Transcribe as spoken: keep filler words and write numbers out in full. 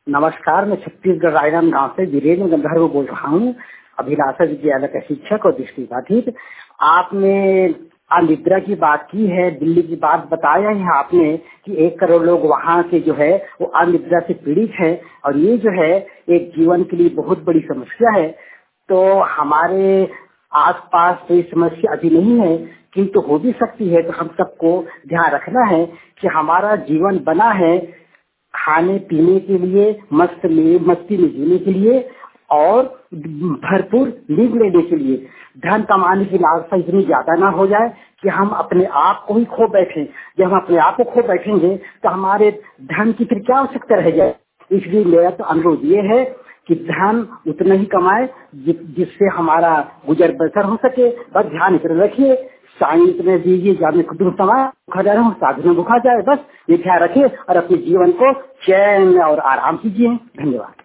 नमस्कार, मैं छत्तीसगढ़ रायगढ़ गांव से वीरेंद्र गंधर्व बोल रहा हूँ, अभिलाषा विद्यालय का शिक्षक और दृष्टिबाधित। आपने अनिद्रा की बात की है, दिल्ली की बात बताया है आपने कि एक करोड़ लोग वहाँ के जो है वो अनिद्रा से पीड़ित है और ये जो है एक जीवन के लिए बहुत बड़ी समस्या है। तो हमारे आसपास तो ये समस्या अभी नहीं है, किंतु हो भी सकती है। तो हम सबको ध्यान रखना है कि हमारा जीवन बना है खाने पीने के लिए, मस्त में मस्ती में जीने के लिए और भरपूर नींद लेने के लिए। धन कमाने की लालसा इतनी ज्यादा ना हो जाए कि हम अपने आप को ही खो बैठे। जब हम अपने आप को खो बैठेंगे तो हमारे धन की फिर क्या आवश्यकता रह जाए। इसलिए मेरा तो अनुरोध ये है कि धन उतना ही कमाए जि, जिससे हमारा गुजर बसर हो सके। बस ध्यान इतना रखिए, साइंस में दीजिए जाने कुटुंब समाज भूखा जा रहा हूँ, साधु में भूखा जाए, बस ये ख्याल रखिए और अपने जीवन को चैन और आराम कीजिए। धन्यवाद।